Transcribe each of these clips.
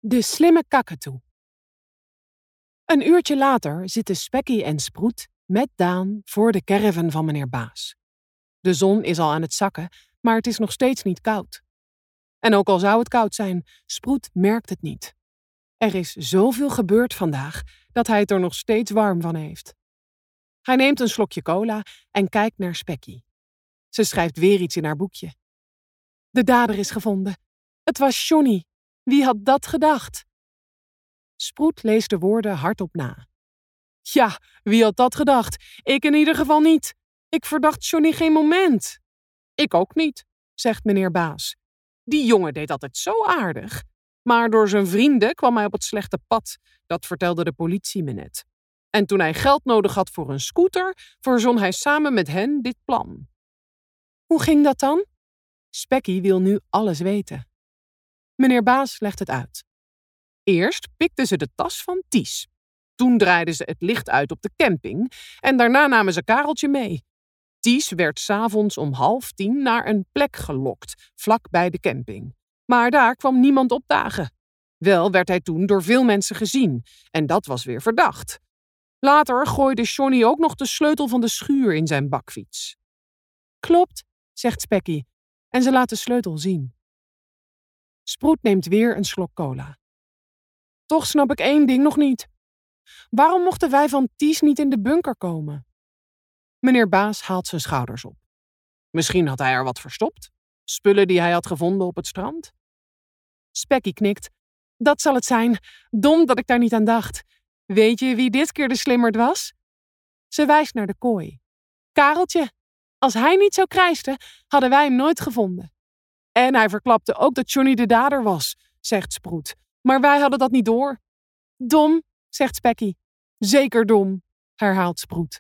De slimme kakatoe. Een uurtje later zitten Spekkie en Sproet met Daan voor de caravan van meneer Baas. De zon is al aan het zakken, maar het is nog steeds niet koud. En ook al zou het koud zijn, Sproet merkt het niet. Er is zoveel gebeurd vandaag dat hij het er nog steeds warm van heeft. Hij neemt een slokje cola en kijkt naar Spekkie. Ze schrijft weer iets in haar boekje. De dader is gevonden. Het was Johnny. Wie had dat gedacht? Sproet leest de woorden hardop na. Ja, wie had dat gedacht? Ik in ieder geval niet. Ik verdacht Johnny geen moment. Ik ook niet, zegt meneer Baas. Die jongen deed altijd zo aardig. Maar door zijn vrienden kwam hij op het slechte pad. Dat vertelde de politie me net. En toen hij geld nodig had voor een scooter, verzon hij samen met hen dit plan. Hoe ging dat dan? Spekkie wil nu alles weten. Meneer Baas legt het uit. Eerst pikten ze de tas van Ties. Toen draaiden ze het licht uit op de camping en daarna namen ze Kareltje mee. Ties werd 's avonds om 9:30 naar een plek gelokt, vlak bij de camping. Maar daar kwam niemand opdagen. Wel werd hij toen door veel mensen gezien en dat was weer verdacht. Later gooide Johnny ook nog de sleutel van de schuur in zijn bakfiets. Klopt, zegt Spekkie en ze laat de sleutel zien. Sproet neemt weer een slok cola. Toch snap ik één ding nog niet. Waarom mochten wij van Ties niet in de bunker komen? Meneer Baas haalt zijn schouders op. Misschien had hij er wat verstopt? Spullen die hij had gevonden op het strand? Spekkie knikt. Dat zal het zijn. Dom dat ik daar niet aan dacht. Weet je wie dit keer de slimmerd was? Ze wijst naar de kooi. Kareltje. Als hij niet zo krijste, hadden wij hem nooit gevonden. En hij verklapte ook dat Johnny de dader was, zegt Sproet. Maar wij hadden dat niet door. Dom, zegt Spekkie. Zeker dom, herhaalt Sproet.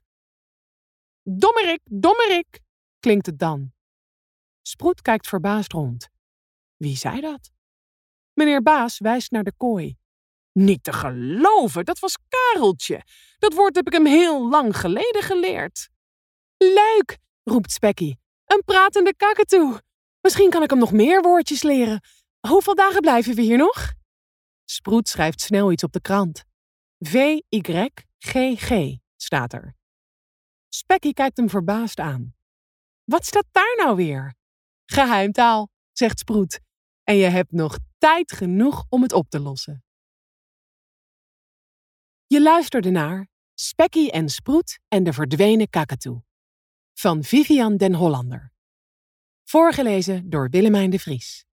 Dommerik, klinkt het dan. Sproet kijkt verbaasd rond. Wie zei dat? Meneer Baas wijst naar de kooi. Niet te geloven, dat was Kareltje. Dat woord heb ik hem heel lang geleden geleerd. Leuk, roept Spekkie. Een pratende kakatoe. Misschien kan ik hem nog meer woordjes leren. Hoeveel dagen blijven we hier nog? Sproet schrijft snel iets op de krant. VYGG staat er. Spekkie kijkt hem verbaasd aan. Wat staat daar nou weer? Geheimtaal, zegt Sproet. En je hebt nog tijd genoeg om het op te lossen. Je luisterde naar Spekkie en Sproet en de verdwenen kakatoe van Vivian den Hollander. Voorgelezen door Willemijn de Vries.